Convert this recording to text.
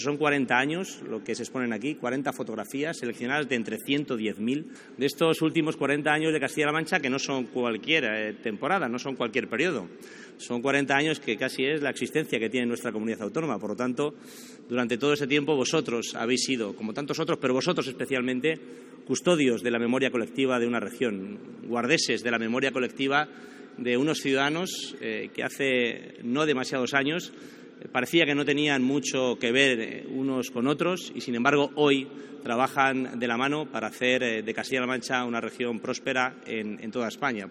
Son 40 años lo que se exponen aquí, 40 fotografías seleccionadas de entre 110.000 de estos últimos 40 años de Castilla-La Mancha, que no son cualquier temporada, no son cualquier periodo. Son 40 años que casi es la existencia que tiene nuestra comunidad autónoma. Por lo tanto, durante todo ese tiempo vosotros habéis sido, como tantos otros, pero vosotros especialmente, custodios de la memoria colectiva de una región, guardeses de la memoria colectiva de unos ciudadanos que hace no demasiados años parecía que no tenían mucho que ver unos con otros y, sin embargo, hoy trabajan de la mano para hacer de Castilla-La Mancha una región próspera en toda España.